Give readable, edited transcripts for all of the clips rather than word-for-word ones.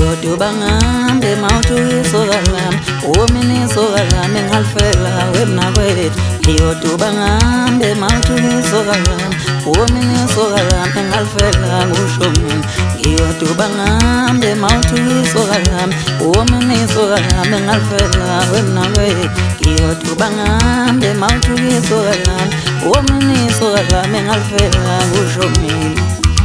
ngiyoduba ngihambe mawuthukisokalam uminisokalam engalifela wemnakwethu ngiyoduba ngihambe mawuthukisokalam uminisokalam engalifela ngushomini ngiyoduba ngihambe mawuthukisokalam uminisokalam engalifela wemnakwethu ngiyoduba ngihambe mawuthukisokalam uminisokalam engalifela ngushomini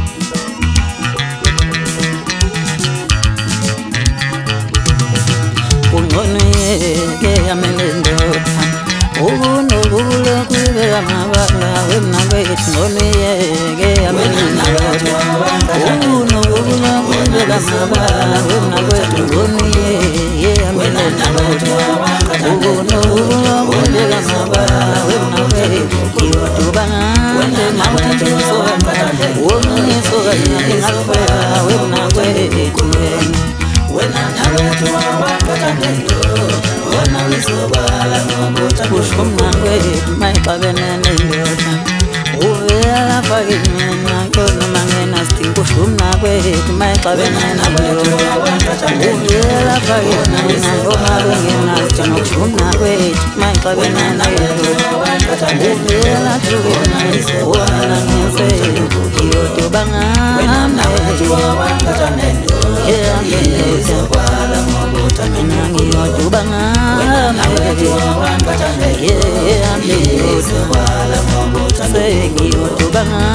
Ungcono yeke yamele ndoda ukunokula kwibeka amabala wemnakwethu ngcono yeke yamele ndoda ukunokula kwibeka amabala wemnakwethu ngcono yeke yamele ndoda ukunokula kwibeka amabala wemnakwethu ngiyoduba ngihambe mawuthukisokalam uminisokalam engalifela wemnakwethu Wena nawetu wawakatandendo Wona wisobala nombota Kushkumna kwetu maikabene nendota Uvela fakimena Kono mangena sting Kushkumna kwetu maikabene nendota Uvela fakimena Koma wengena sting Kushkumna kwetu maikabene nendota Uvela tukena Wona ngense Kiyoto bangame Yeah, Sokwala ngobuta mina ngiyoduba ngihambe Sokwala ngobuta mina ngiyoduba ngihambe